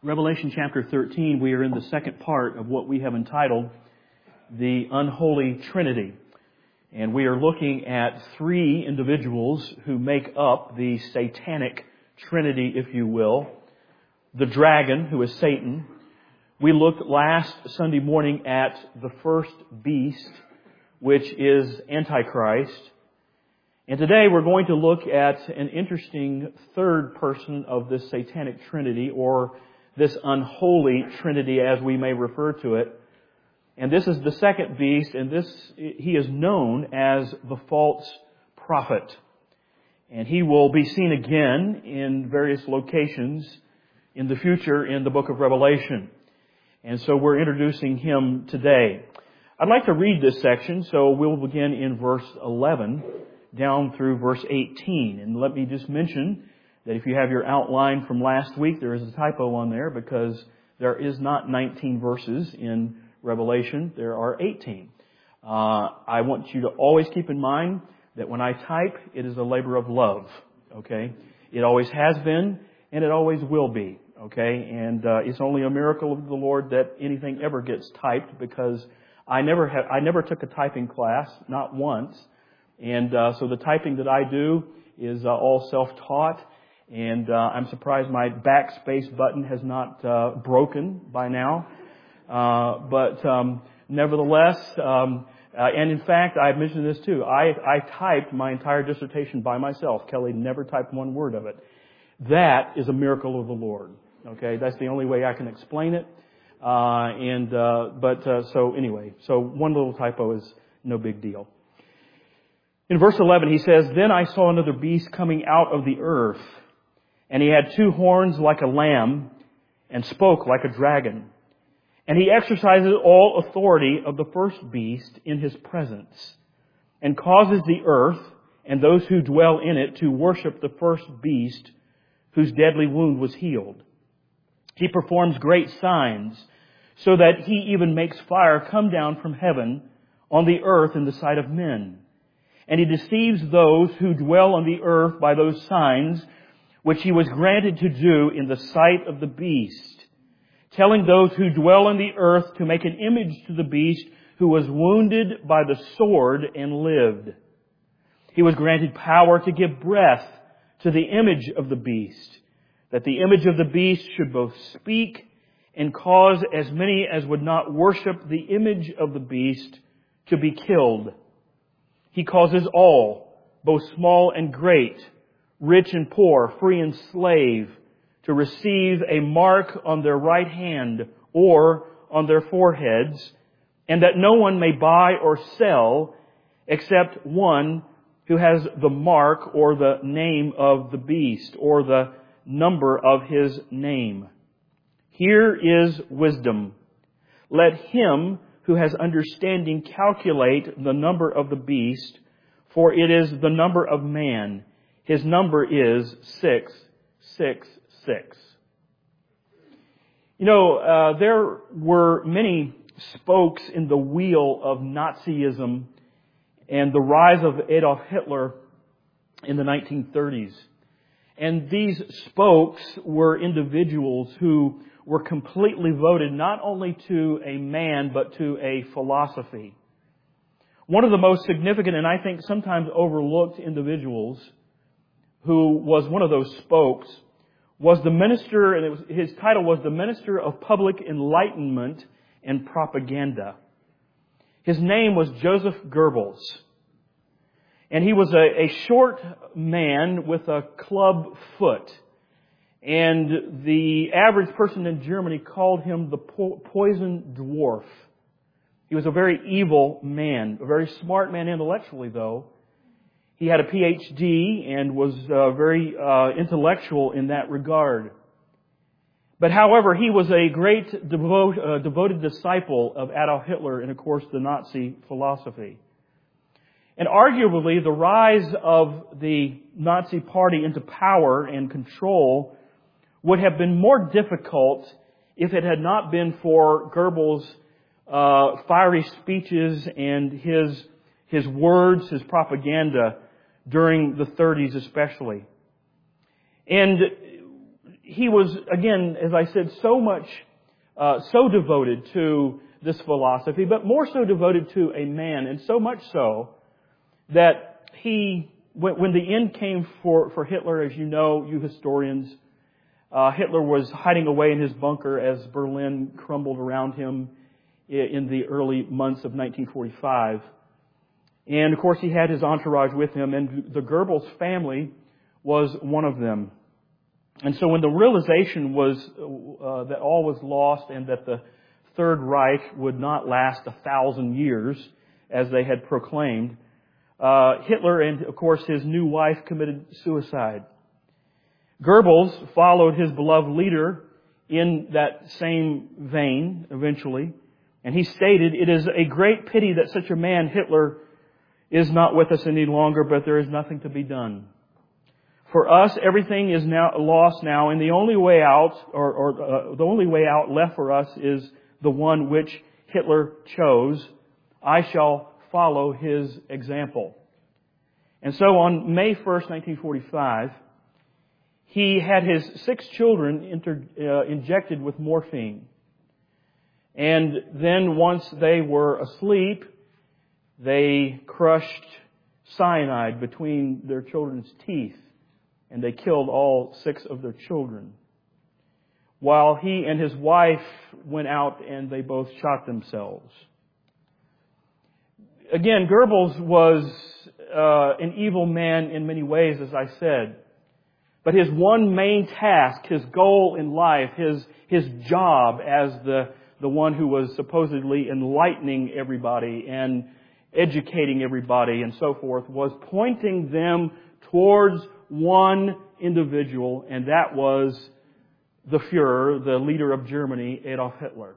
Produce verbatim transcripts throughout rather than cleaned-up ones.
Revelation chapter thirteen, we are in the second part of what we have entitled the Unholy Trinity. And we are looking at three individuals who make up the satanic trinity, if you will. The dragon, who is Satan. We looked last Sunday morning at the first beast, which is Antichrist. And today we're going to look at an interesting third person of this satanic trinity, or this unholy trinity as we may refer to it. And this is the second beast, and this he is known as the false prophet. And he will be seen again in various locations in the future in the book of Revelation. And so we're introducing him today. I'd like to read this section, so we'll begin in verse eleven down through verse eighteen. And let me just mention that if you have your outline from last week, there is a typo on there because there is not nineteen verses in Revelation. There are eighteen. Uh, I want you to always keep in mind that when I type, it is a labor of love. Okay? It always has been, and it always will be. Okay? And uh, it's only a miracle of the Lord that anything ever gets typed, because I never have, I never took a typing class, not once. And uh, so the typing that I do is uh, all self-taught. And uh, I'm surprised my backspace button has not uh, broken by now. Uh, but um, nevertheless, um, uh, and in fact, I've mentioned this too. I, I typed my entire dissertation by myself. Kelly never typed one word of it. That is a miracle of the Lord. Okay, that's the only way I can explain it. Uh, and uh, but uh, so anyway, so one little typo is no big deal. In verse eleven, he says, "Then I saw another beast coming out of the earth. And he had two horns like a lamb, and spoke like a dragon. And he exercises all authority of the first beast in his presence, and causes the earth and those who dwell in it to worship the first beast, whose deadly wound was healed. He performs great signs, so that he even makes fire come down from heaven on the earth in the sight of men. And he deceives those who dwell on the earth by those signs which he was granted to do in the sight of the beast, telling those who dwell on the earth to make an image to the beast who was wounded by the sword and lived. He was granted power to give breath to the image of the beast, that the image of the beast should both speak and cause as many as would not worship the image of the beast to be killed. He causes all, both small and great, rich and poor, free and slave, to receive a mark on their right hand or on their foreheads, and that no one may buy or sell except one who has the mark or the name of the beast or the number of his name. Here is wisdom. Let him who has understanding calculate the number of the beast, for it is the number of man. His number is six six six. You know, uh, there were many spokes in the wheel of Nazism and the rise of Adolf Hitler in the nineteen thirties. And these spokes were individuals who were completely voted not only to a man, but to a philosophy. One of the most significant and I think sometimes overlooked individuals who was one of those spokes was the minister, and it was, his title was the Minister of Public Enlightenment and Propaganda. His name was Joseph Goebbels. And he was a, a short man with a club foot. And the average person in Germany called him the po- poison dwarf. He was a very evil man, a very smart man intellectually, though. He had a P H D and was uh, very uh, intellectual in that regard. But however, he was a great devote, uh, devoted disciple of Adolf Hitler and, of course, the Nazi philosophy. And arguably, the rise of the Nazi Party into power and control would have been more difficult if it had not been for Goebbels' uh, fiery speeches and his his words, his propaganda during the thirties especially. And he was, again, as I said, so much, uh, so devoted to this philosophy, but more so devoted to a man, and so much so that he, when, when the end came for, for Hitler, as you know, you historians, uh, Hitler was hiding away in his bunker as Berlin crumbled around him in the early months of nineteen forty-five. And of course he had his entourage with him, and the Goebbels family was one of them. And so when the realization was uh, that all was lost and that the Third Reich would not last a thousand years, as they had proclaimed, uh, Hitler and, of course, his new wife committed suicide. Goebbels followed his beloved leader in that same vein, eventually, and he stated, "It is a great pity that such a man, Hitler, is not with us any longer, but there is nothing to be done. For us, everything is now lost now, and the only way out, or, or uh, the only way out left for us is the one which Hitler chose. I shall follow his example." And so on May first, nineteen forty-five, he had his six children inter, uh, injected with morphine. And then once they were asleep, they crushed cyanide between their children's teeth, and they killed all six of their children, while he and his wife went out and they both shot themselves. Again, Goebbels was uh, an evil man in many ways, as I said. But his one main task, his goal in life, his his job as the, the one who was supposedly enlightening everybody and educating everybody and so forth, was pointing them towards one individual, and that was the Führer, the leader of Germany, Adolf Hitler.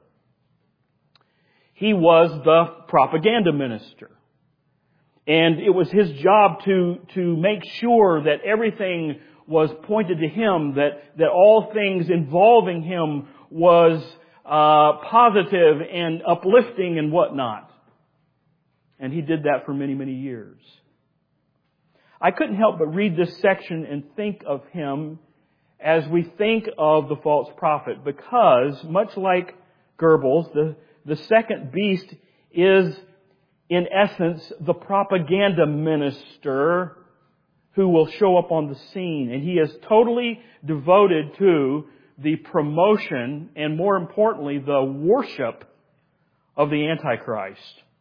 He was the propaganda minister. And it was his job to, to make sure that everything was pointed to him, that, that all things involving him was uh, positive and uplifting and whatnot. And he did that for many, many years. I couldn't help but read this section and think of him as we think of the false prophet, because much like Goebbels, the, the second beast is in essence the propaganda minister who will show up on the scene. And he is totally devoted to the promotion and, more importantly, the worship of the Antichrist.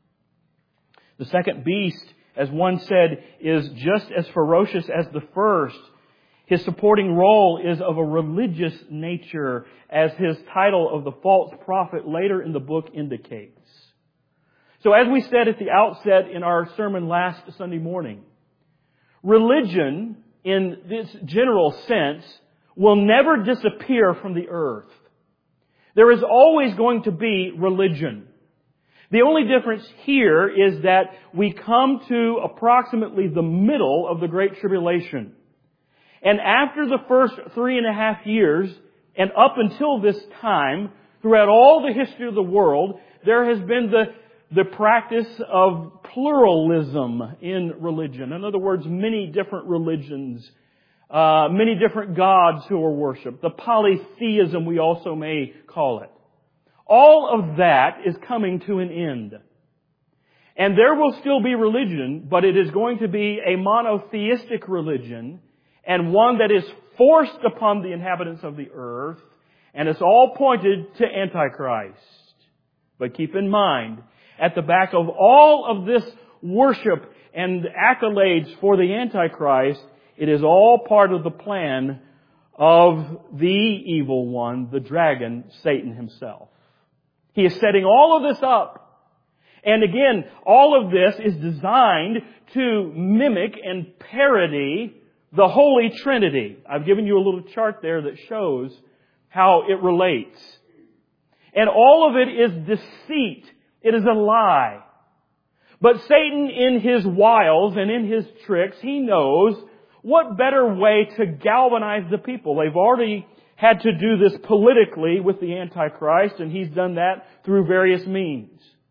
The second beast, as one said, is just as ferocious as the first. His supporting role is of a religious nature, as his title of the false prophet later in the book indicates. So as we said at the outset in our sermon last Sunday morning, religion, in this general sense, will never disappear from the earth. There is always going to be religion. The only difference here is that we come to approximately the middle of the Great Tribulation. And after the first three and a half years, and up until this time, throughout all the history of the world, there has been the, the practice of pluralism in religion. In other words, many different religions, uh, many different gods who are worshipped. The polytheism, we also may call it. All of that is coming to an end. And there will still be religion, but it is going to be a monotheistic religion, and one that is forced upon the inhabitants of the earth, and it's all pointed to Antichrist. But keep in mind, at the back of all of this worship and accolades for the Antichrist, it is all part of the plan of the evil one, the dragon, Satan himself. He is setting all of this up. And again, all of this is designed to mimic and parody the Holy Trinity. I've given you a little chart there that shows how it relates. And all of it is deceit. It is a lie. But Satan, in his wiles and in his tricks, he knows what better way to galvanize the people. They've already had to do this politically with the Antichrist, and he's done that through various means.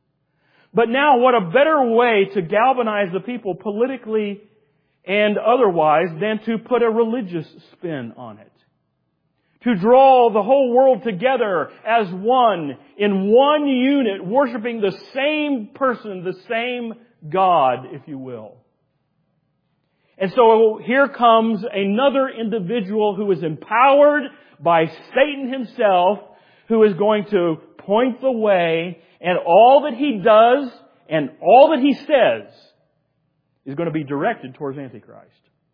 But now, what a better way to galvanize the people politically and otherwise than to put a religious spin on it. to draw the whole world together as one, in one unit, worshiping the same person, the same God, if you will. And so here comes another individual who is empowered by Satan himself, who is going to point the way, and all that he does and all that he says is going to be directed towards Antichrist.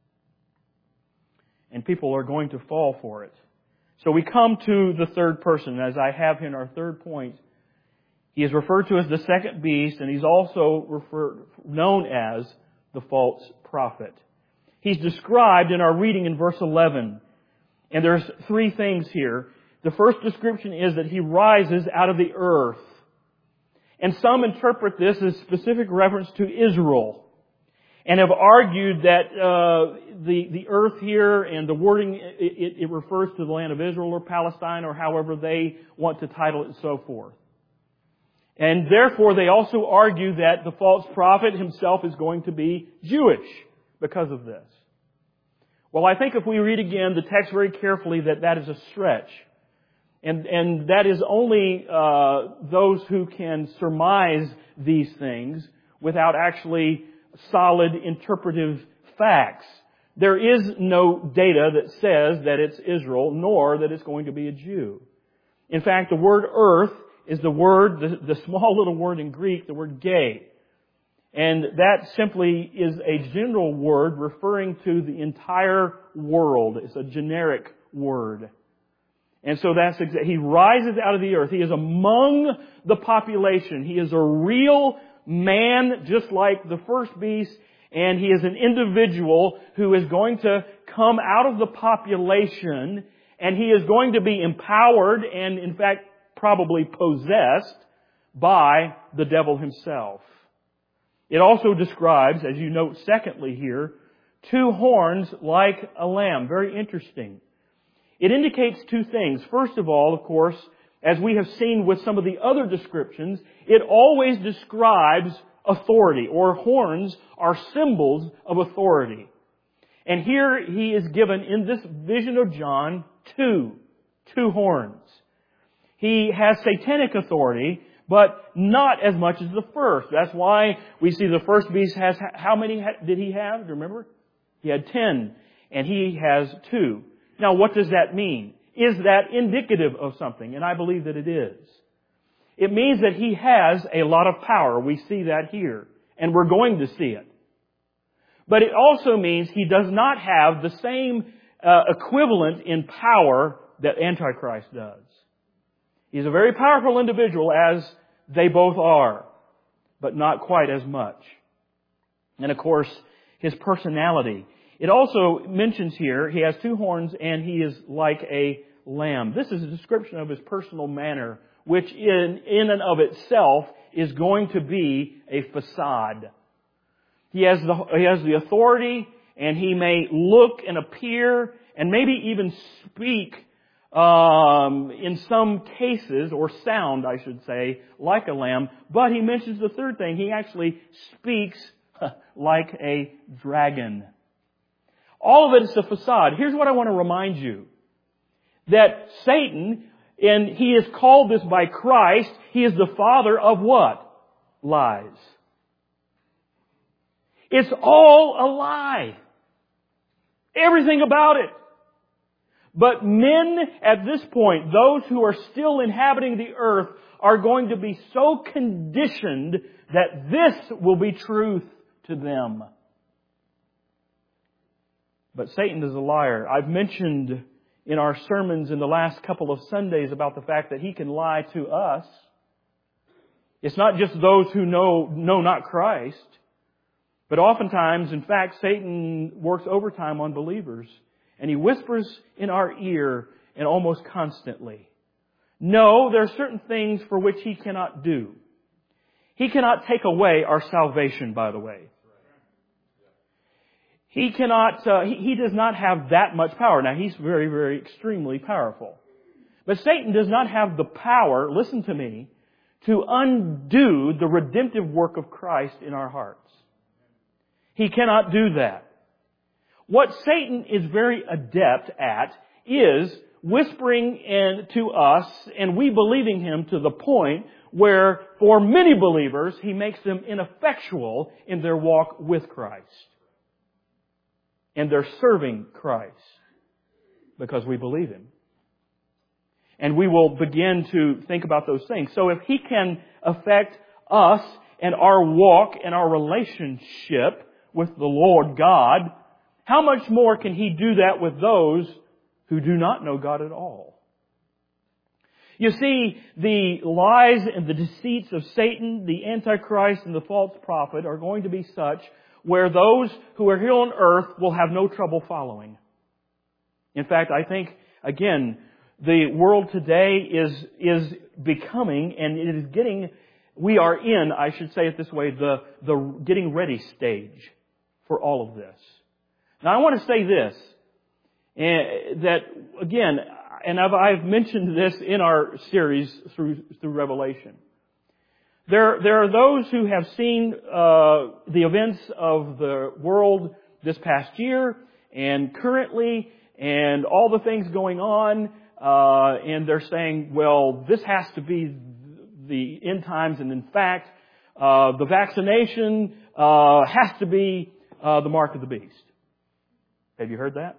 And people are going to fall for it. So we come to the third person. As I have here in our third point, he is referred to as the second beast, and he's also referred, known as the false prophet. He's described in our reading in verse eleven. And there's three things here. The first description is that he rises out of the earth. And some interpret this as specific reference to Israel, and have argued that uh, the the earth here and the wording, it, it refers to the land of Israel or Palestine or however they want to title it and so forth. And therefore they also argue that the false prophet himself is going to be Jewish because of this. Well, I think if we read again the text very carefully, that that is a stretch. And, and that is only uh, those who can surmise these things without actually solid interpretive facts. There is no data that says that it's Israel, nor that it's going to be a Jew. In fact, the word earth is the word, the, the small little word in Greek, the word gay. And that simply is a general word referring to the entire world. It's a generic word. And so that's exa- he rises out of the earth. He is among the population. He is a real man, just like the first beast, and he is an individual who is going to come out of the population, and he is going to be empowered and, in fact, probably possessed by the devil himself. It also describes, as you note secondly here, two horns like a lamb. Very interesting. It indicates two things. First of all, of course, as we have seen with some of the other descriptions, it always describes authority, or horns are symbols of authority. And here he is given in this vision of John two, two horns. He has satanic authority, but not as much as the first. That's why we see the first beast has, how many did he have? Do you remember? He had ten, and he has two. Now, what does that mean? Is that indicative of something? And I believe that it is. It means that he has a lot of power. We see that here. And we're going to see it. But it also means he does not have the same uh, equivalent in power that Antichrist does. He's a very powerful individual, as they both are, but not quite as much. And of course, his personality. It also mentions here, he has two horns and he is like a lamb. This is a description of his personal manner, which in, in and of itself is going to be a facade. He has the, he has the authority, and he may look and appear and maybe even speak um, in some cases, or sound, I should say, like a lamb. But he mentions the third thing. He actually speaks like a dragon. All of it is a facade. Here's what I want to remind you. That Satan, and he is called this by Christ, he is the father of what? Lies. It's all a lie. Everything about it. But men at this point, those who are still inhabiting the earth, are going to be so conditioned that this will be truth to them. But Satan is a liar. I've mentioned in our sermons in the last couple of Sundays about the fact that he can lie to us. It's not just those who know, know not Christ. But oftentimes, in fact, Satan works overtime on believers. And he whispers in our ear, and almost constantly. No, there are certain things for which he cannot do. He cannot take away our salvation, by the way. He cannot, uh, he, he does not have that much power. Now, he's very, very extremely powerful. But Satan does not have the power, listen to me, to undo the redemptive work of Christ in our hearts. He cannot do that. What Satan is very adept at is whispering in, to us and we believing Him to the point where for many believers He makes them ineffectual in their walk with Christ. And they're serving Christ because we believe Him. And we will begin to think about those things. So if He can affect us and our walk and our relationship with the Lord God, how much more can He do that with those who do not know God at all? You see, the lies and the deceits of Satan, the Antichrist, and the false prophet are going to be such where those who are here on earth will have no trouble following. In fact, I think, again, the world today is is becoming, and it is getting, we are in, I should say it this way, the, the getting ready stage for all of this. Now, I want to say this, and that, again, and I've, I've mentioned this in our series through through Revelation. There, there are those who have seen uh, the events of the world this past year and currently, and all the things going on, uh, and they're saying, well, this has to be the end times, and in fact, uh, the vaccination uh, has to be uh, the mark of the beast. Have you heard that?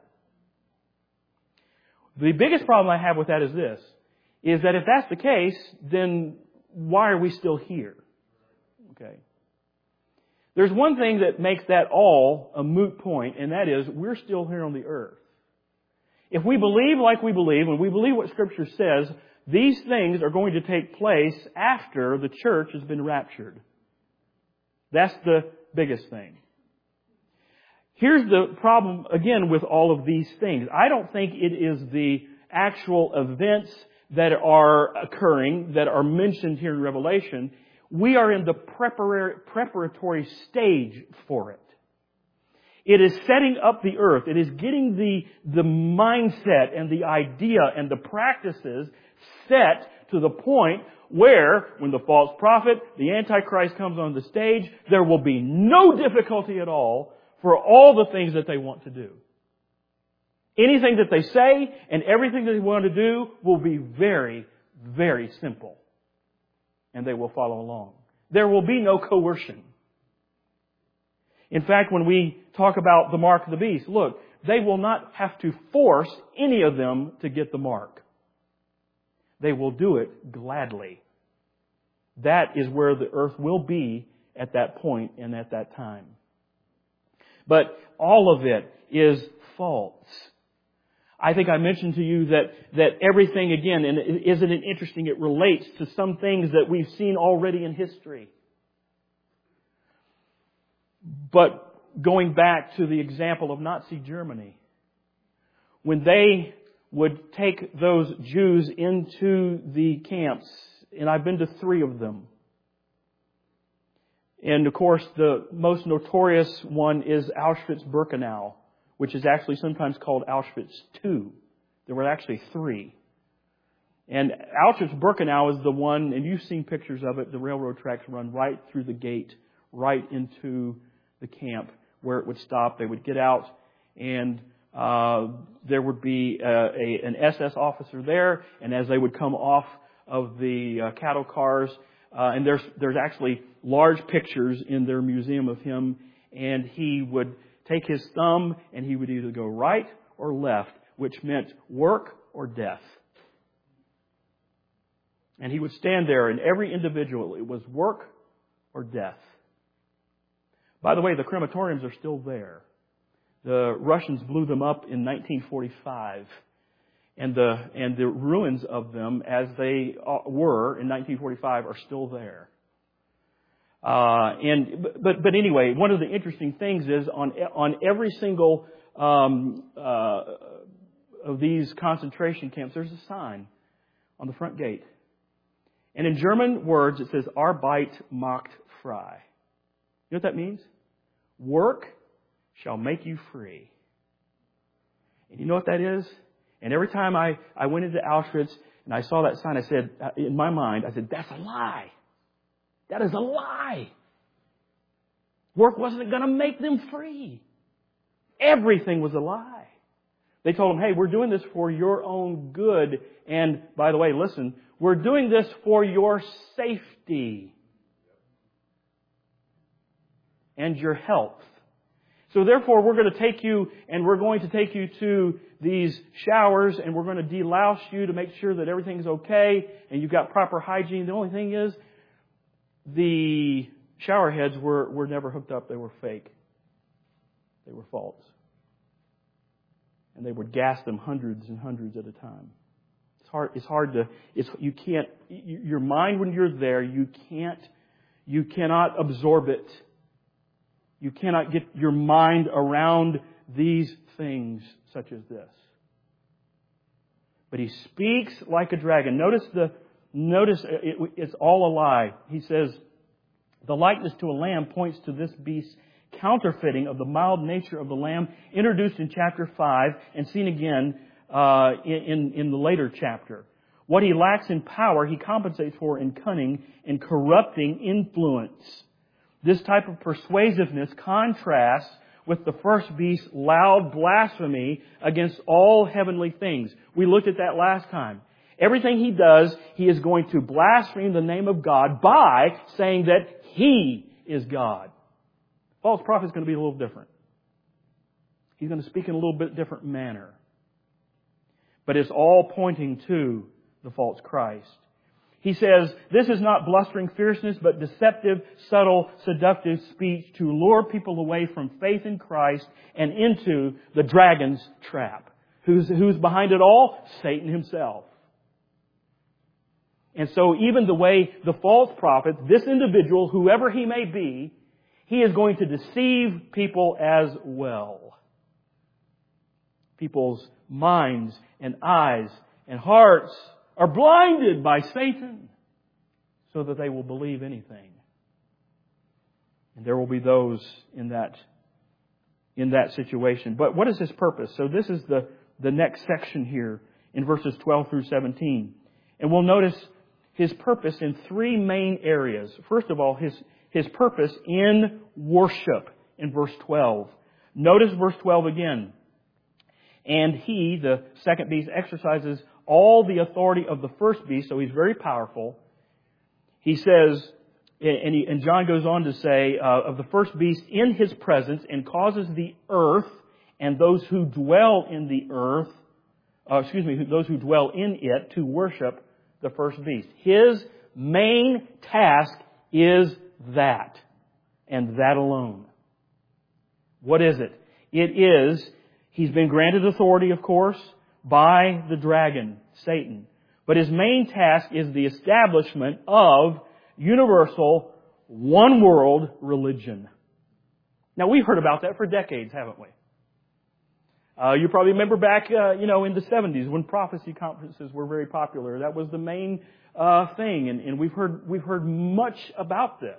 The biggest problem I have with that is this, is that if that's the case, then why are we still here? Okay. There's one thing that makes that all a moot point, and that is we're still here on the earth. If we believe like we believe, and we believe what Scripture says, these things are going to take place after the church has been raptured. That's the biggest thing. Here's the problem, again, with all of these things. I don't think it is the actual events that are occurring, that are mentioned here in Revelation. We are in the preparatory stage for it. It is setting up the earth. It is getting the, the mindset and the idea and the practices set to the point where, when the false prophet, the Antichrist, comes on the stage, there will be no difficulty at all for all the things that they want to do. Anything that they say and everything that they want to do will be very, very simple. And they will follow along. There will be no coercion. In fact, when we talk about the mark of the beast, look, they will not have to force any of them to get the mark. They will do it gladly. That is where the earth will be at that point and at that time. But all of it is false. I think I mentioned to you that, that everything, again, and isn't it interesting, it relates to some things that we've seen already in history. But going back to the example of Nazi Germany, when they would take those Jews into the camps, and I've been to three of them. And of course, the most notorious one is Auschwitz-Birkenau, which is actually sometimes called Auschwitz two. There were actually three. And Auschwitz-Birkenau is the one, and you've seen pictures of it, the railroad tracks run right through the gate, right into the camp where it would stop. They would get out, and uh, there would be uh, a, an S S officer there, and as they would come off of the uh, cattle cars, uh, and there's there's actually large pictures in their museum of him, and he would take his thumb and he would either go right or left, which meant work or death. And he would stand there, and every individual, it was work or death. By the way, the crematoriums are still there. The Russians blew them up in nineteen forty-five. And the, and the ruins of them, as they were in nineteen forty-five, are still there. Uh, and, but, but anyway, one of the interesting things is on, on every single, um, uh, of these concentration camps, there's a sign on the front gate. And in German words, it says, Arbeit macht frei. You know what that means? Work shall make you free. And you know what that is? And every time I, I went into Auschwitz and I saw that sign, I said, in my mind, I said, that's a lie. That is a lie. Work wasn't going to make them free. Everything was a lie. They told him, hey, we're doing this for your own good. And by the way, listen, we're doing this for your safety and your health. So therefore, we're going to take you and we're going to take you to these showers and we're going to delouse you to make sure that everything's okay and you've got proper hygiene. The only thing is, the shower heads were, were never hooked up. They were fake. They were false. And they would gas them hundreds and hundreds at a time. It's hard, it's hard to, it's, you can't, your mind when you're there, you can't, you cannot absorb it. You cannot get your mind around these things such as this. But he speaks like a dragon. Notice the, notice it, it's all a lie. He says, the likeness to a lamb points to this beast's counterfeiting of the mild nature of the lamb, introduced in chapter five and seen again uh, in, in the later chapter. What he lacks in power, he compensates for in cunning and corrupting influence. This type of persuasiveness contrasts with the first beast's loud blasphemy against all heavenly things. We looked at that last time. Everything he does, he is going to blaspheme the name of God by saying that He is God. False prophet is going to be a little different. He's going to speak in a little bit different manner. But it's all pointing to the false Christ. He says, this is not blustering fierceness, but deceptive, subtle, seductive speech to lure people away from faith in Christ and into the dragon's trap. Who's, who's behind it all? Satan himself. And so even the way the false prophet, this individual, whoever he may be, he is going to deceive people as well. People's minds and eyes and hearts are blinded by Satan so that they will believe anything. And there will be those in that, in that situation. But what is his purpose? So this is the, the next section here in verses twelve through seventeen. And we'll notice his purpose in three main areas. First of all, his, his purpose in worship in verse twelve. Notice verse twelve again. And he, the second beast, exercises all the authority of the first beast, so he's very powerful. He says, and, he, and John goes on to say, uh, of the first beast in his presence, and causes the earth and those who dwell in the earth, uh, excuse me, those who dwell in it to worship the first beast. His main task is that, and that alone. What is it? It is, he's been granted authority, of course, by the dragon, Satan. But his main task is the establishment of universal, one world religion. Now, we've heard about that for decades, haven't we? Uh, you probably remember back, uh, you know, in the seventies when prophecy conferences were very popular. That was the main uh, thing, and, and we've heard we've heard much about this.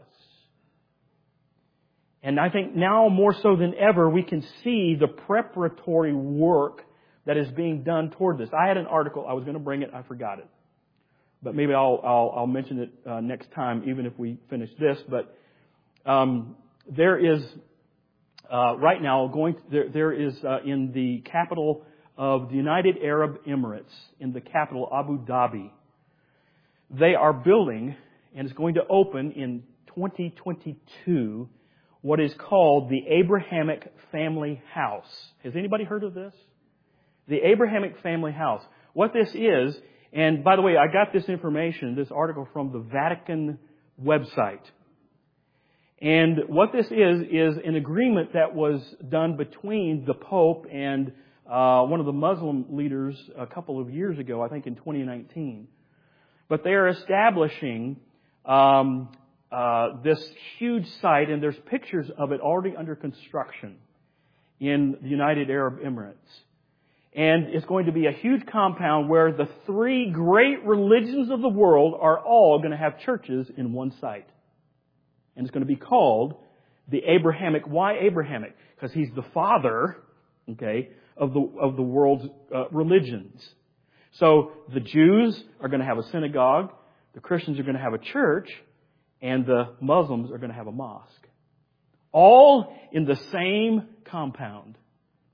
And I think now more so than ever, we can see the preparatory work that is being done toward this. I had an article. I was going to bring it. I forgot it. But maybe I'll I'll, I'll mention it uh, next time, even if we finish this. But um, there is uh, right now going. To, there there is uh, in the capital of the United Arab Emirates, in the capital Abu Dhabi. They are building, and it's going to open in twenty twenty-two, what is called the Abrahamic Family House. Has anybody heard of this? The Abrahamic Family House. What this is, and by the way, I got this information, this article from the Vatican website. And what this is, is an agreement that was done between the Pope and uh, one of the Muslim leaders a couple of years ago, I think in twenty nineteen. But they are establishing um, uh, this huge site, and there's pictures of it already under construction in the United Arab Emirates. And it's going to be a huge compound where the three great religions of the world are all going to have churches in one site. And it's going to be called the Abrahamic. Why Abrahamic? Because he's the father, okay, of the of the world's uh, religions. So the Jews are going to have a synagogue, the Christians are going to have a church, and the Muslims are going to have a mosque. All in the same compound.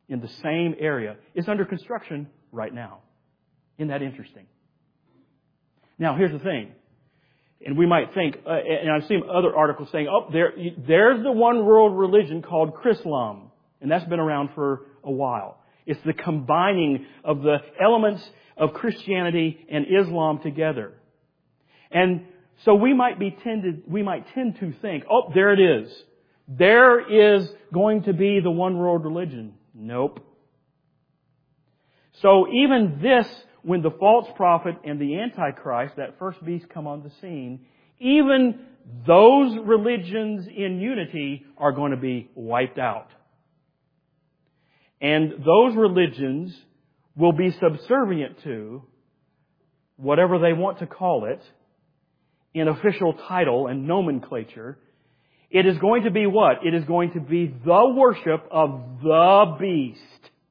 in the same area is under construction right now. Isn't that interesting? Now, here's the thing. And we might think, uh, and I've seen other articles saying, oh, there, there's the one world religion called Chrislam. And that's been around for a while. It's the combining of the elements of Christianity and Islam together. And so we might be tended, we might tend to think, oh, there it is. There is going to be the one world religion. Nope. So even this, when the false prophet and the Antichrist, that first beast, come on the scene, even those religions in unity are going to be wiped out. And those religions will be subservient to whatever they want to call it in official title and nomenclature. It is going to be what? It is going to be the worship of the beast.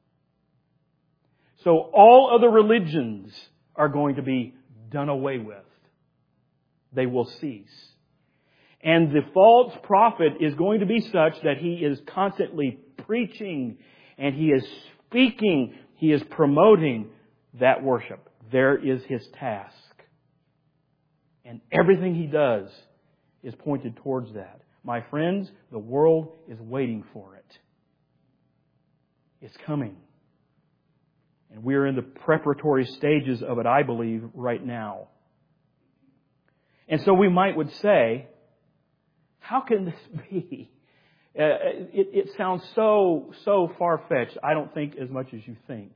So all other religions are going to be done away with. They will cease. And the false prophet is going to be such that he is constantly preaching and he is speaking, he is promoting that worship. There is his task. And everything he does is pointed towards that. My friends, the world is waiting for it. It's coming. And we're in the preparatory stages of it, I believe, right now. And so we might would say, how can this be? Uh, it, it sounds so, so far-fetched. I don't think as much as you think.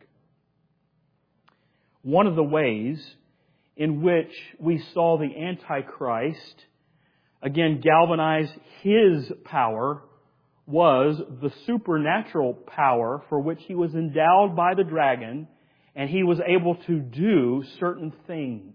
One of the ways in which we saw the Antichrist, again, galvanize his power was the supernatural power for which he was endowed by the dragon, and he was able to do certain things.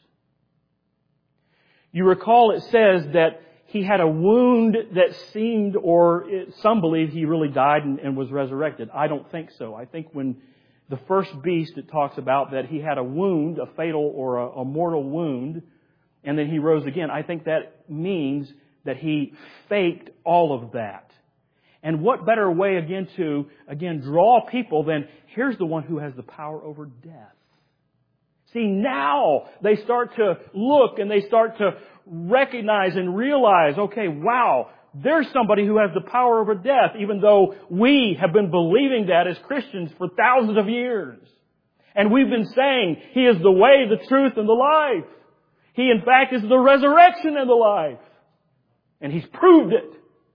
You recall it says that he had a wound that seemed, or some believe he really died and, and was resurrected. I don't think so. I think when the first beast, it talks about that he had a wound, a fatal or a, a mortal wound, and then he rose again. I think that means that he faked all of that. And what better way, again, to, again, draw people than, here's the one who has the power over death. See, now they start to look and they start to recognize and realize, okay, wow, there's somebody who has the power over death, even though we have been believing that as Christians for thousands of years. And we've been saying, He is the way, the truth, and the life. He, in fact, is the resurrection and the life. And He's proved it.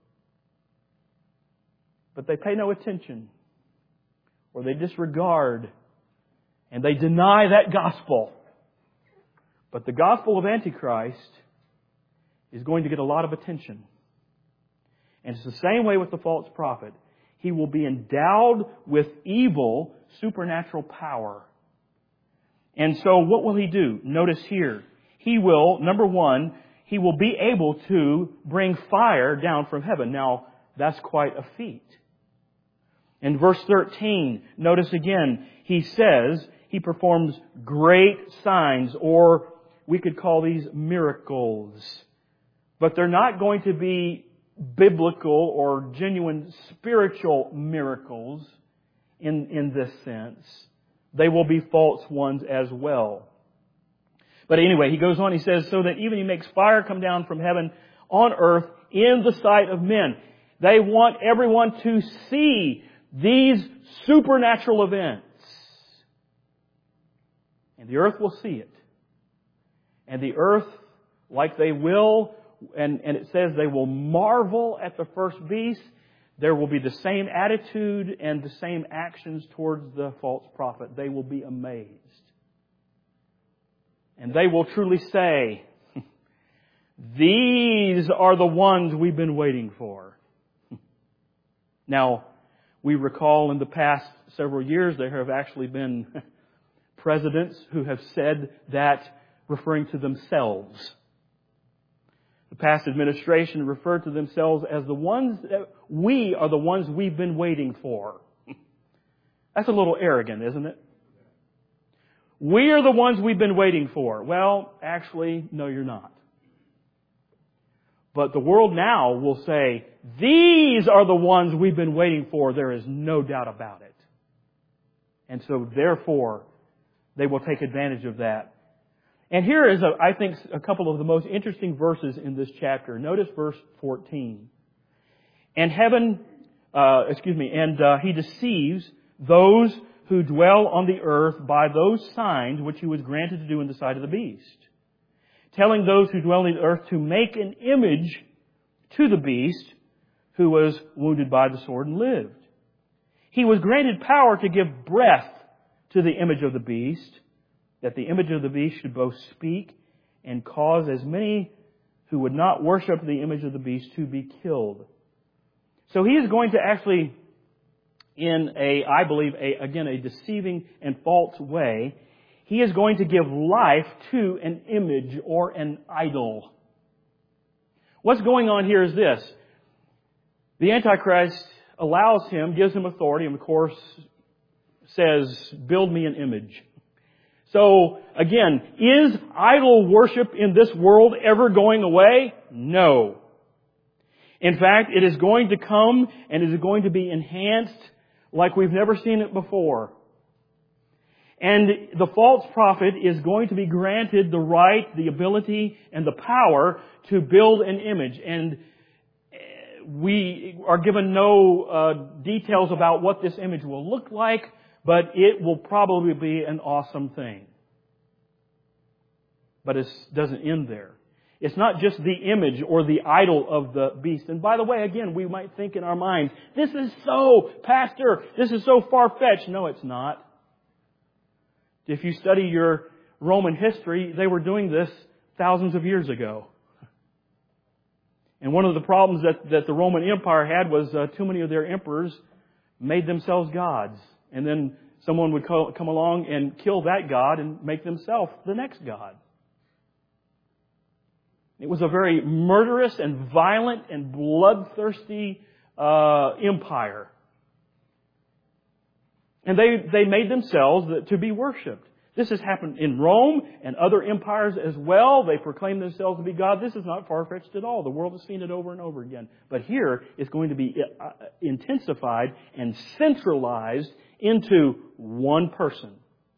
But they pay no attention, or they disregard, and they deny that gospel. But the gospel of Antichrist is going to get a lot of attention. And it's the same way with the false prophet. He will be endowed with evil, supernatural power. And so what will he do? Notice here. He will, number one, he will be able to bring fire down from heaven. Now, that's quite a feat. In verse thirteen, notice again, he says he performs great signs, or we could call these miracles. But they're not going to be biblical or genuine spiritual miracles in, in this sense. They will be false ones as well. But anyway, he goes on, he says, so that even He makes fire come down from heaven on earth in the sight of men. They want everyone to see these supernatural events. And the earth will see it. And the earth, like they will, and, and it says they will marvel at the first beast, there will be the same attitude and the same actions towards the false prophet. They will be amazed. And they will truly say, these are the ones we've been waiting for. Now, we recall in the past several years there have actually been presidents who have said that, referring to themselves. The past administration referred to themselves as the ones that we are the ones we've been waiting for. That's a little arrogant, isn't it? We are the ones we've been waiting for. Well, actually, no, you're not. But the world now will say, these are the ones we've been waiting for. There is no doubt about it. And so therefore, they will take advantage of that. And here is, a, I think, a couple of the most interesting verses in this chapter. Notice verse fourteen. And heaven, uh, excuse me, and uh, he deceives those who dwell on the earth by those signs which he was granted to do in the sight of the beast, telling those who dwell on the earth to make an image to the beast who was wounded by the sword and lived. He was granted power to give breath to the image of the beast, that the image of the beast should both speak and cause as many who would not worship the image of the beast to be killed. So he is going to actually, in a, I believe, a, again, a deceiving and false way, he is going to give life to an image or an idol. What's going on here is this. The Antichrist allows him, gives him authority, and of course says, build me an image. So, again, is idol worship in this world ever going away? No. In fact, it is going to come and it is going to be enhanced like we've never seen it before. And the false prophet is going to be granted the right, the ability, and the power to build an image. And we are given no uh, details about what this image will look like, but it will probably be an awesome thing. But it doesn't end there. It's not just the image or the idol of the beast. And by the way, again, we might think in our minds, this is so, Pastor, this is so far-fetched. No, it's not. If you study your Roman history, they were doing this thousands of years ago. And one of the problems that, that the Roman Empire had was uh, too many of their emperors made themselves gods. And then someone would co- come along and kill that god and make themselves the next god. It was a very murderous and violent and bloodthirsty uh, empire. And they, they made themselves to be worshipped. This has happened in Rome and other empires as well. They proclaim themselves to be God. This is not far-fetched at all. The world has seen it over and over again. But here it's going to be intensified and centralized into one person.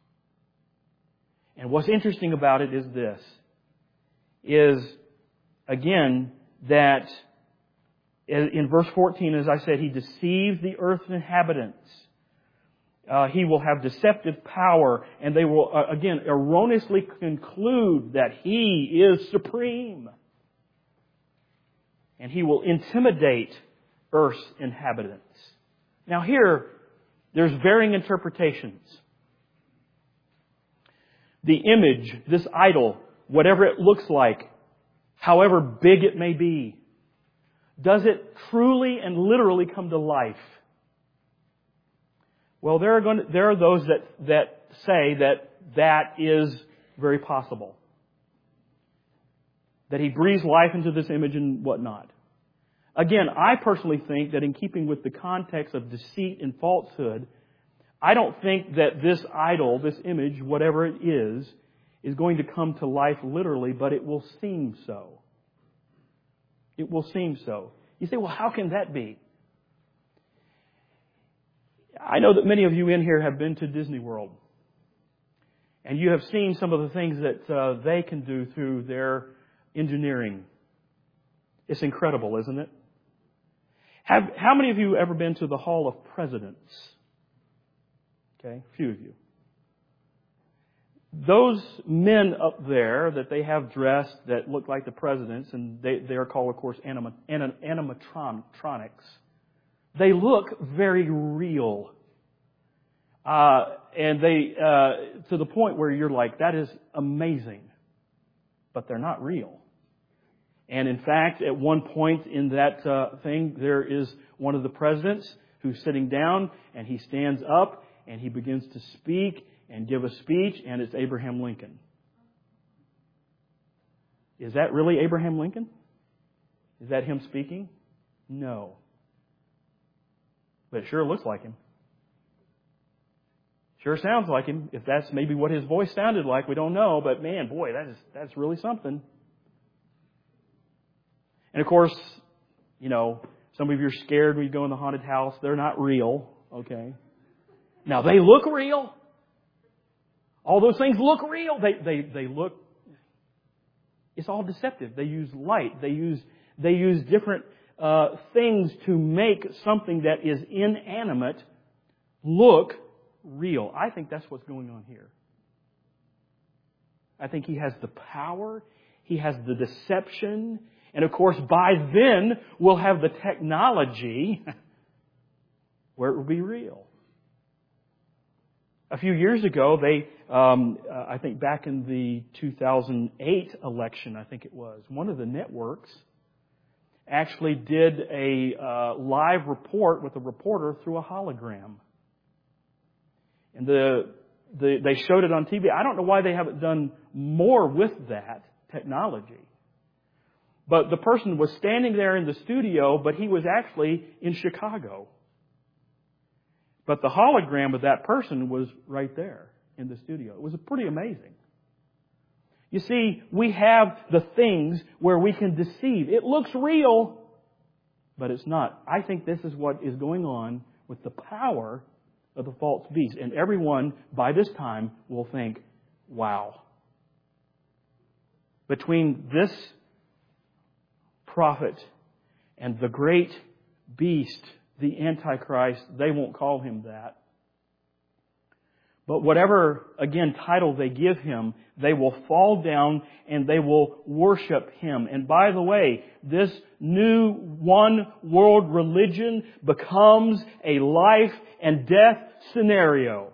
And what's interesting about it is this, is again that in verse fourteen, as I said, he deceives the earth's inhabitants. Uh, he will have deceptive power, and they will, uh, again, erroneously conclude that he is supreme. And he will intimidate earth's inhabitants. Now here, there's varying interpretations. The image, this idol, whatever it looks like, however big it may be, does it truly and literally come to life? Well, there are going to, there are those that, that say that that is very possible. That he breathes life into this image and whatnot. Again, I personally think that in keeping with the context of deceit and falsehood, I don't think that this idol, this image, whatever it is, is going to come to life literally, but it will seem so. It will seem so. You say, well, how can that be? I know that many of you in here have been to Disney World. And you have seen some of the things that uh, they can do through their engineering. It's incredible, isn't it? Have, how many of you ever been to the Hall of Presidents? Okay, a few of you. Those men up there that they have dressed that look like the presidents, and they, they are called, of course, anima, anim, animatronics. They look very real. Uh, and they, uh, to the point where you're like, that is amazing. But they're not real. And in fact, at one point in that uh, thing, there is one of the presidents who's sitting down, and he stands up, and he begins to speak and give a speech, and it's Abraham Lincoln. Is that really Abraham Lincoln? Is that him speaking? No. But it sure looks like him. Sure sounds like him. If that's maybe what his voice sounded like, we don't know. But man, boy, that is, that's really something. And of course, you know, some of you are scared when you go in the haunted house. They're not real, okay? Now, they look real. All those things look real. They, they, they look... It's all deceptive. They use light. They use, they use different uh, things to make something that is inanimate look real. I think that's what's going on here. I think he has the power. He has the deception. And of course, by then, we'll have the technology where it will be real. A few years ago, they, um, uh, I think back in the two thousand eight election, I think it was, one of the networks actually did a uh, live report with a reporter through a hologram. And the, the they showed it on T V. I don't know why they haven't done more with that technology. But the person was standing there in the studio, but he was actually in Chicago. But the hologram of that person was right there in the studio. It was pretty amazing. You see, we have the things where we can deceive. It looks real, but it's not. I think this is what is going on with the power of the false beast. And everyone, by this time, will think, wow. Between this prophet and the great beast, the Antichrist, they won't call him that. But whatever, again, title they give him, they will fall down and they will worship him. And by the way, this new one world religion becomes a life and death scenario.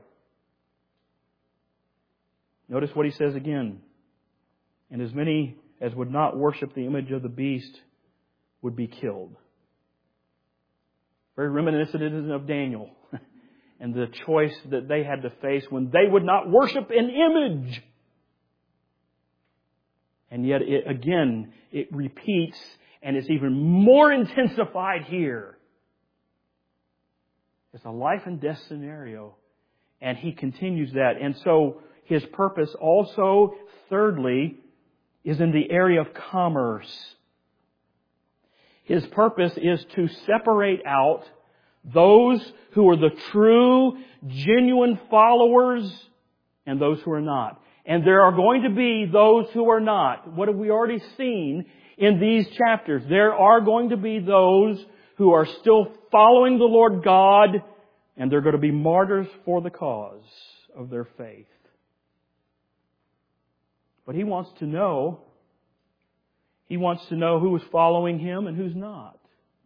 Notice what he says again. And as many as would not worship the image of the beast would be killed. Very reminiscent of Daniel and the choice that they had to face when they would not worship an image. And yet, it, again, it repeats and it's even more intensified here. It's a life and death scenario. And he continues that. And so his purpose also, thirdly, is in the area of commerce. His purpose is to separate out those who are the true, genuine followers and those who are not. And there are going to be those who are not. What have we already seen in these chapters? There are going to be those who are still following the Lord God, and they're going to be martyrs for the cause of their faith. But he wants to know, he wants to know who is following him and who's not.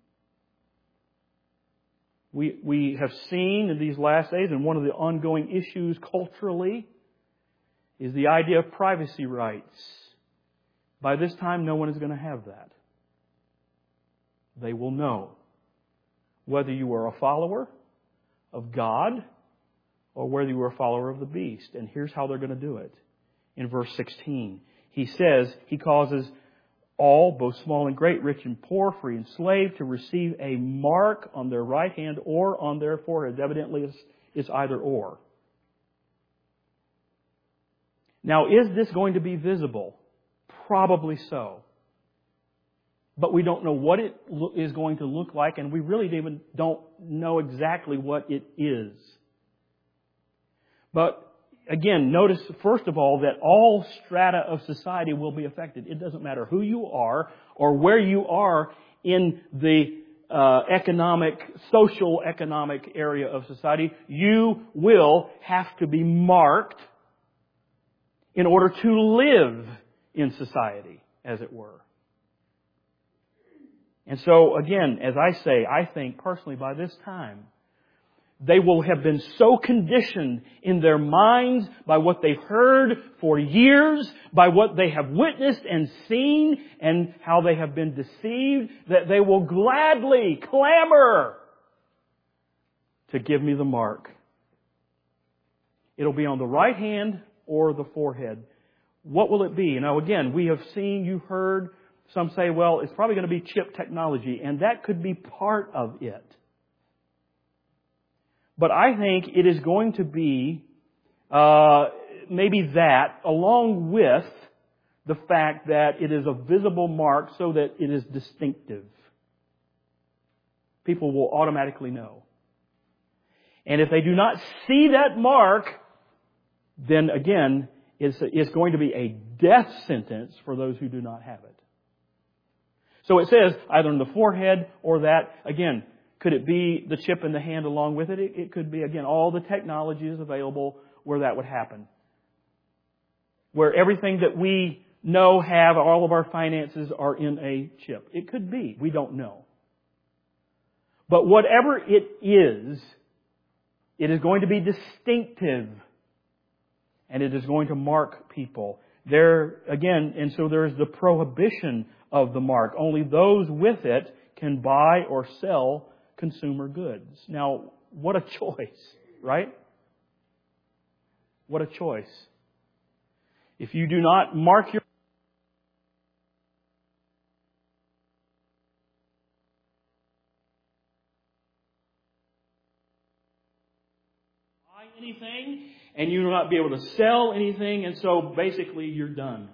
We, we have seen in these last days, and one of the ongoing issues culturally is the idea of privacy rights. By this time, no one is going to have that. They will know whether you are a follower of God or whether you are a follower of the beast. And here's how they're going to do it. In verse sixteen, he says, he causes all, both small and great, rich and poor, free and slave, to receive a mark on their right hand or on their foreheads. Evidently, it's, it's either or. Now, is this going to be visible? Probably so. But we don't know what it is going to look like, and we really even don't know exactly what it is. But again, notice, first of all, that all strata of society will be affected. It doesn't matter who you are or where you are in the uh, economic, social economic area of society. You will have to be marked in order to live in society, as it were. And so, again, as I say, I think personally by this time, they will have been so conditioned in their minds by what they've heard for years, by what they have witnessed and seen, and how they have been deceived, that they will gladly clamor to give me the mark. It'll be on the right hand or the forehead. What will it be? Now, again, we have seen, you've heard, some say, well, it's probably going to be chip technology, and that could be part of it. But I think it is going to be uh, maybe that, along with the fact that it is a visible mark so that it is distinctive. People will automatically know. And if they do not see that mark, then again, it's, it's going to be a death sentence for those who do not have it. So it says either in the forehead or that, again, could it be the chip in the hand along with it? It, it could be, again, all the technology is available where that would happen. Where everything that we know, have, all of our finances are in a chip. It could be. We don't know. But whatever it is, it is going to be distinctive. And it is going to mark people. There, again, and so there is the prohibition of the mark. Only those with it can buy or sell consumer goods. Now, what a choice, right? What a choice. If you do not mark your buy anything, and you will not be able to sell anything, and so basically you're done.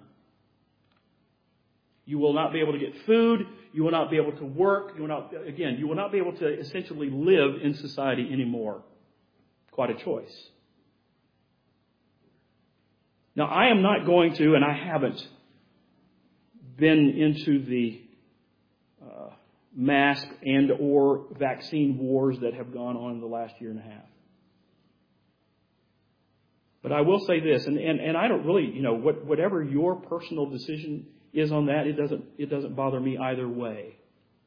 You will not be able to get food. You will not be able to work. You will not, again, you will not be able to essentially live in society anymore. Quite a choice. Now, I am not going to, and I haven't been into the uh, mask and or vaccine wars that have gone on in the last year and a half. But I will say this, and, and, and I don't really, you know, what, whatever your personal decision is on that, it doesn't it doesn't bother me either way.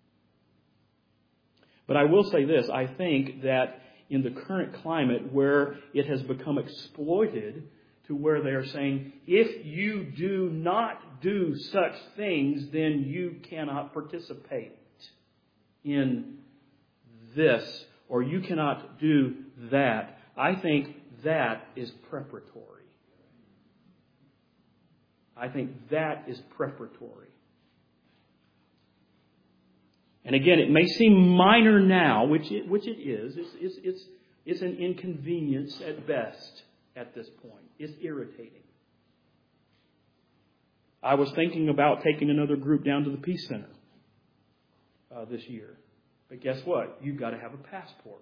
But I will say this, I think that in the current climate where it has become exploited to where they are saying, if you do not do such things, then you cannot participate in this, or you cannot do that. I think that is preparatory. I think that is preparatory. And again, it may seem minor now, which it, which it is. It's, it's, it's, it's an inconvenience at best at this point. It's irritating. I was thinking about taking another group down to the Peace Center uh, this year. But guess what? You've got to have a passport.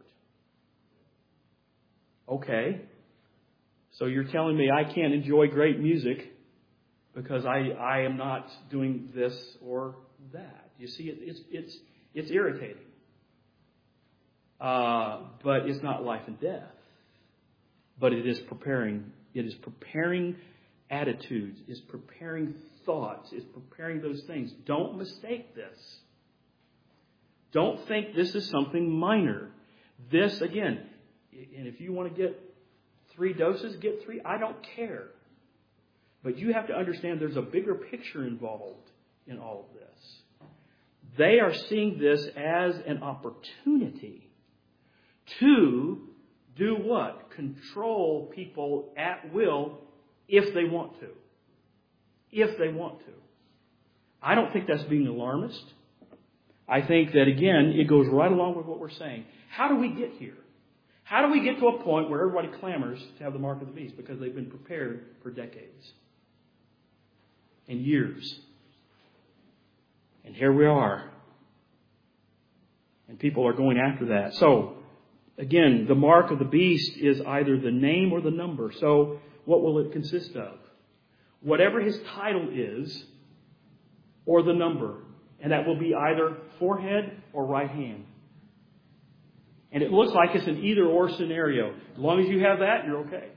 Okay. So you're telling me I can't enjoy great music because I, I am not doing this or that. You see, it, it's it's it's irritating. Uh, but it's not life and death. But it is preparing. It is preparing attitudes. It's preparing thoughts. It's preparing those things. Don't mistake this. Don't think this is something minor. This, again, and if you want to get three doses, get three. I don't care. But you have to understand there's a bigger picture involved in all of this. They are seeing this as an opportunity to do what? Control people at will if they want to. If they want to. I don't think that's being alarmist. I think that, again, it goes right along with what we're saying. How do we get here? How do we get to a point where everybody clamors to have the mark of the beast? Because they've been prepared for decades and years. And here we are. And people are going after that. So, again, the mark of the beast is either the name or the number. So, what will it consist of? Whatever his title is, or the number. And that will be either forehead or right hand. And it looks like it's an either-or scenario. As long as you have that, you're okay.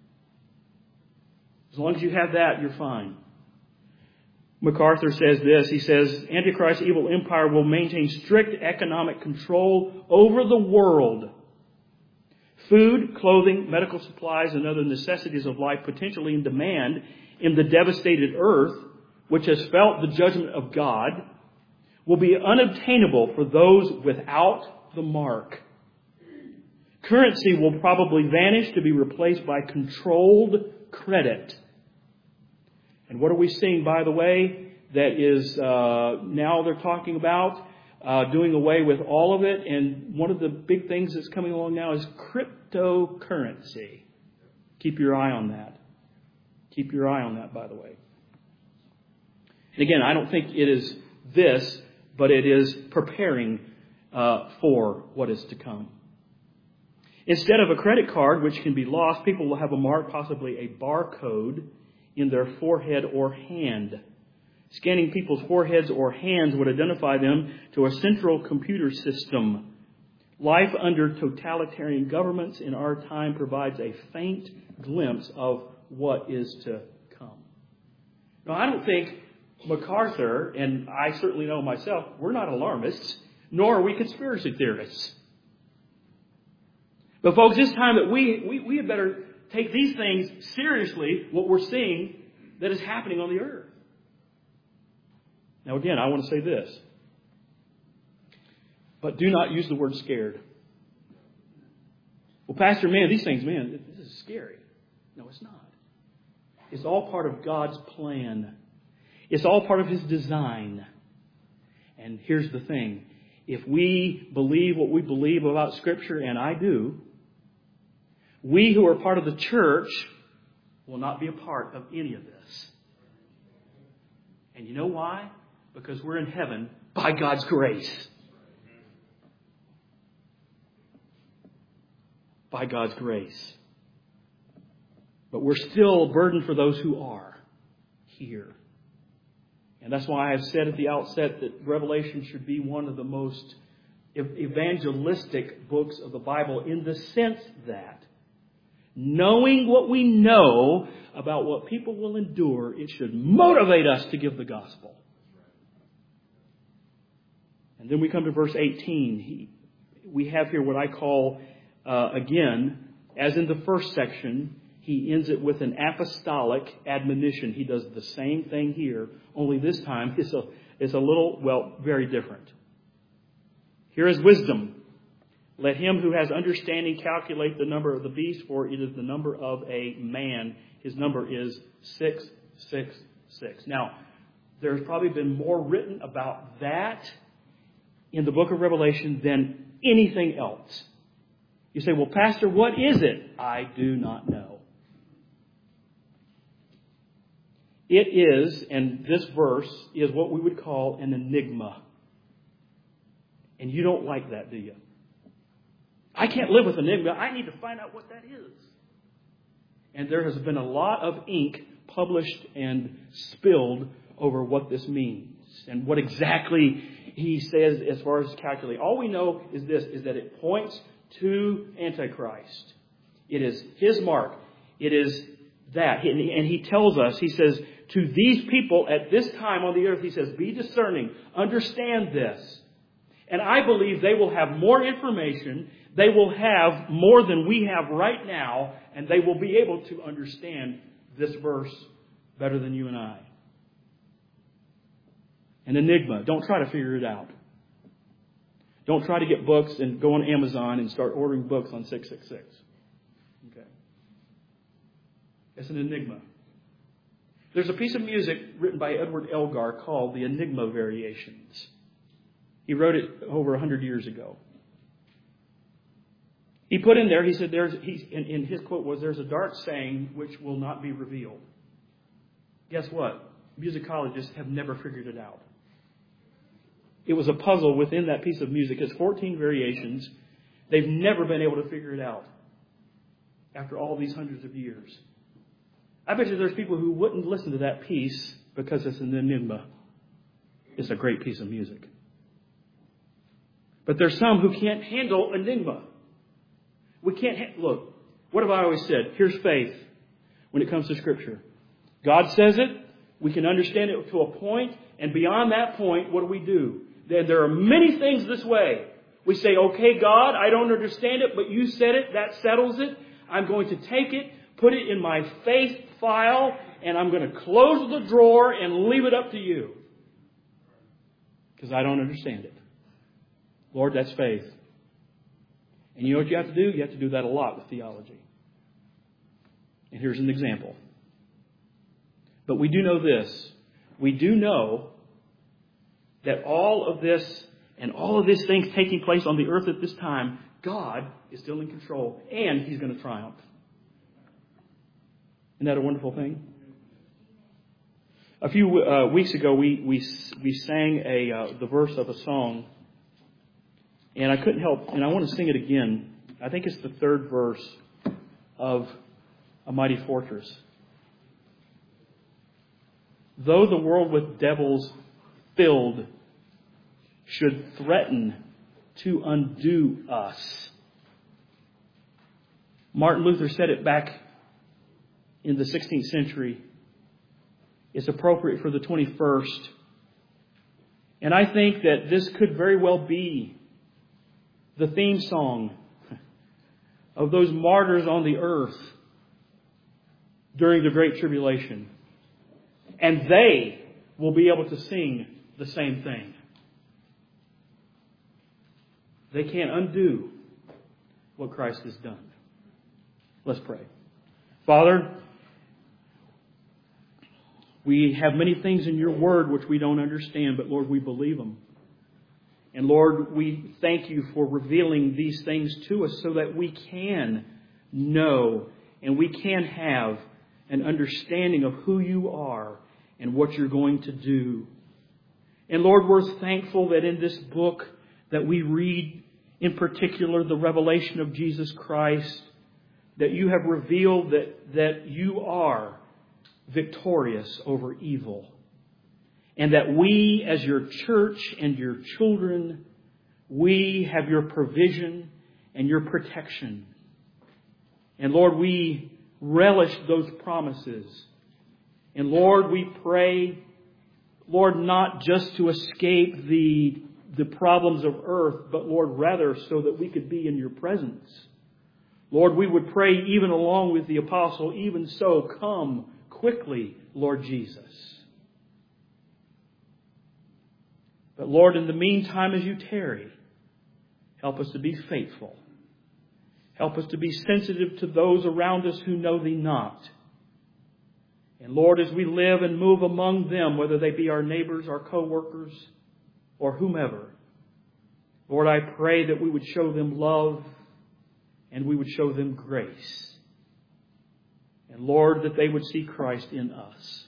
As long as you have that, you're fine. MacArthur says this. He says, Antichrist's evil empire will maintain strict economic control over the world. Food, clothing, medical supplies, and other necessities of life potentially in demand in the devastated earth, which has felt the judgment of God, will be unobtainable for those without the mark. Currency will probably vanish to be replaced by controlled credit. And what are we seeing, by the way, that is uh, now they're talking about uh, doing away with all of it. And one of the big things that's coming along now is cryptocurrency. Keep your eye on that. Keep your eye on that, by the way. And again, I don't think it is this, but it is preparing uh, for what is to come. Instead of a credit card, which can be lost, people will have a mark, possibly a barcode, in their forehead or hand. Scanning people's foreheads or hands would identify them to a central computer system. Life under totalitarian governments in our time provides a faint glimpse of what is to come. Now, I don't think MacArthur, and I certainly know myself, we're not alarmists, nor are we conspiracy theorists. But folks, it's time that we, we, we had better take these things seriously, what we're seeing that is happening on the earth. Now again, I want to say this. But do not use the word scared. Well, Pastor, man, these things, man, this is scary. No, it's not. It's all part of God's plan. It's all part of His design. And here's the thing. If we believe what we believe about Scripture, and I do, we who are part of the church will not be a part of any of this. And you know why? Because we're in heaven by God's grace. By God's grace. But we're still a burden for those who are here. And that's why I've said at the outset that Revelation should be one of the most evangelistic books of the Bible, in the sense that knowing what we know about what people will endure, it should motivate us to give the gospel. And then we come to verse eighteen. He, we have here what I call, uh, again, as in the first section, he ends it with an apostolic admonition. He does the same thing here, only this time it's a, it's a little, well, very different. Here is wisdom. Let him who has understanding calculate the number of the beast, for it is the number of a man. His number is six six six. Now, there's probably been more written about that in the book of Revelation than anything else. You say, well, Pastor, what is it? I do not know. It is, and this verse is what we would call an enigma. And you don't like that, do you? I can't live with enigma. I need to find out what that is. And there has been a lot of ink published and spilled over what this means and what exactly he says as far as calculate. All we know is this, is that it points to Antichrist. It is his mark. It is that. And he tells us, he says, to these people at this time on the earth, he says, be discerning, understand this. And I believe they will have more information. They will have more than we have right now, and they will be able to understand this verse better than you and I. An enigma. Don't try to figure it out. Don't try to get books and go on Amazon and start ordering books on six six six. Okay. It's an enigma. There's a piece of music written by Edward Elgar called the Enigma Variations. He wrote it over a hundred years ago. He put in there, he said, "There's." He, in, in his quote was, "There's a dark saying which will not be revealed." Guess what? Musicologists have never figured it out. It was a puzzle within that piece of music. It's fourteen variations. They've never been able to figure it out after all these hundreds of years. I bet you there's people who wouldn't listen to that piece because it's an enigma. It's a great piece of music. But there's some who can't handle enigma. We can't, ha- look, what have I always said? Here's faith when it comes to Scripture. God says it. We can understand it to a point. And beyond that point, what do we do? Then there are many things this way. We say, okay, God, I don't understand it, but you said it. That settles it. I'm going to take it, put it in my faith file, and I'm going to close the drawer and leave it up to you. Because I don't understand it. Lord, that's faith. And you know what you have to do? You have to do that a lot with theology. And here's an example. But we do know this. We do know that all of this and all of these things taking place on the earth at this time, God is still in control and He's going to triumph. Isn't that a wonderful thing? A few uh, weeks ago, we we we sang a uh, the verse of a song, and I couldn't help, and I want to sing it again. I think it's the third verse of A Mighty Fortress. Though the world with devils filled should threaten to undo us. Martin Luther said it back in the sixteenth century. It's appropriate for the twenty-first. And I think that this could very well be the theme song of those martyrs on the earth during the Great Tribulation. And they will be able to sing the same thing. They can't undo what Christ has done. Let's pray. Father, we have many things in your word which we don't understand, but Lord, we believe them. And Lord, we thank you for revealing these things to us so that we can know and we can have an understanding of who you are and what you're going to do. And Lord, we're thankful that in this book that we read, in particular, the revelation of Jesus Christ, that you have revealed that, that you are victorious over evil. And that we, as your church and your children, we have your provision and your protection. And Lord, we relish those promises. And Lord, we pray, Lord, not just to escape the, the problems of earth, but Lord, rather so that we could be in your presence. Lord, we would pray even along with the apostle, even so, come quickly, Lord Jesus. But Lord, in the meantime, as you tarry, help us to be faithful. Help us to be sensitive to those around us who know thee not. And Lord, as we live and move among them, whether they be our neighbors, our co-workers, or whomever, Lord, I pray that we would show them love and we would show them grace. And Lord, that they would see Christ in us.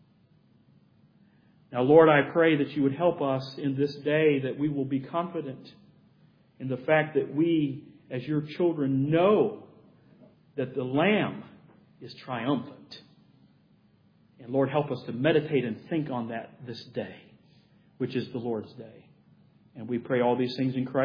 Now, Lord, I pray that you would help us in this day, that we will be confident in the fact that we, as your children, know that the Lamb is triumphant. And Lord, help us to meditate and think on that this day, which is the Lord's day. And we pray all these things in Christ.